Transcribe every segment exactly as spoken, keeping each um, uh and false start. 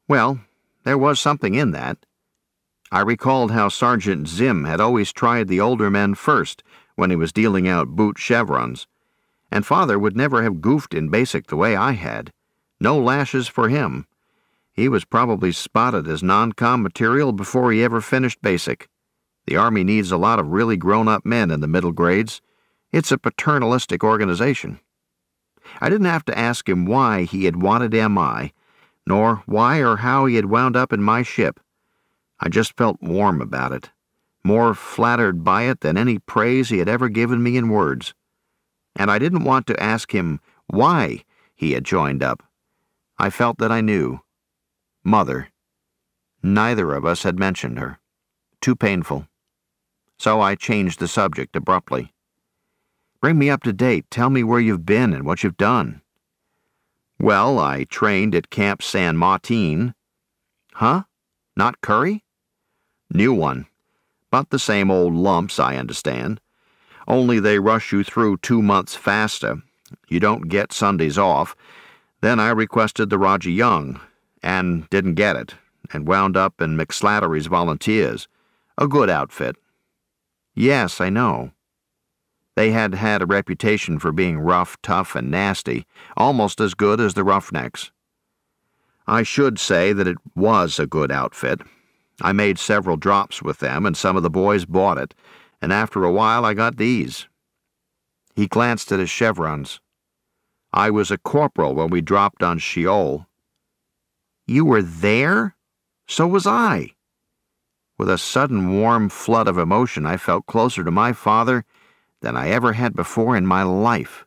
Well, there was something in that. I recalled how Sergeant Zim had always tried the older men first when he was dealing out boot chevrons, and Father would never have goofed in basic the way I had. No lashes for him. He was probably spotted as non-com material before he ever finished basic. The Army needs a lot of really grown-up men in the middle grades. It's a paternalistic organization. I didn't have to ask him why he had wanted M I, nor why or how he had wound up in my ship. I just felt warm about it, more flattered by it than any praise he had ever given me in words. And I didn't want to ask him why he had joined up. I felt that I knew. Mother. Neither of us had mentioned her. Too painful. So I changed the subject abruptly. Bring me up to date. Tell me where you've been and what you've done. Well, I trained at Camp San Martin. Huh? Not Curry? New one. But the same old lumps, I understand. Only they rush you through two months faster. You don't get Sundays off. Then I requested the Roger Young, and didn't get it, and wound up in McSlattery's Volunteers. A good outfit. Yes, I know. They had had a reputation for being rough, tough, and nasty, almost as good as the Roughnecks. I should say that it was a good outfit. I made several drops with them, and some of the boys bought it, and after a while I got these. He glanced at his chevrons. I was a corporal when we dropped on Sheol. You were there? So was I. With a sudden warm flood of emotion, I felt closer to my father than I ever had before in my life.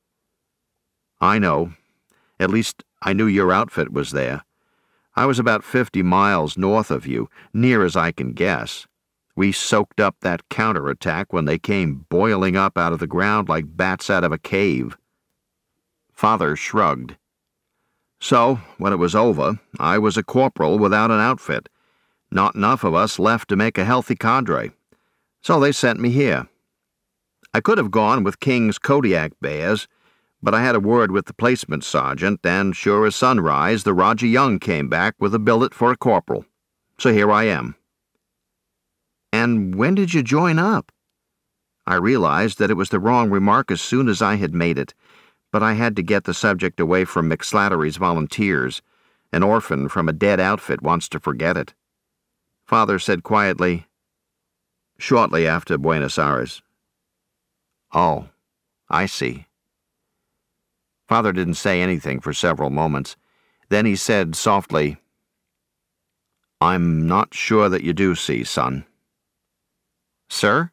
I know. At least I knew your outfit was there. I was about fifty miles north of you, near as I can guess. We soaked up that counterattack when they came boiling up out of the ground like bats out of a cave. Father shrugged. So, when it was over, I was a corporal without an outfit. Not enough of us left to make a healthy cadre. So they sent me here. I could have gone with King's Kodiak Bears, but I had a word with the placement sergeant, and sure as sunrise, the Roger Young came back with a billet for a corporal. So here I am. And when did you join up? I realized that it was the wrong remark as soon as I had made it, but I had to get the subject away from McSlattery's Volunteers. An orphan from a dead outfit wants to forget it. Father said quietly, shortly after Buenos Aires. Oh, I see. Father didn't say anything for several moments. Then he said softly, I'm not sure that you do see, son. Sir?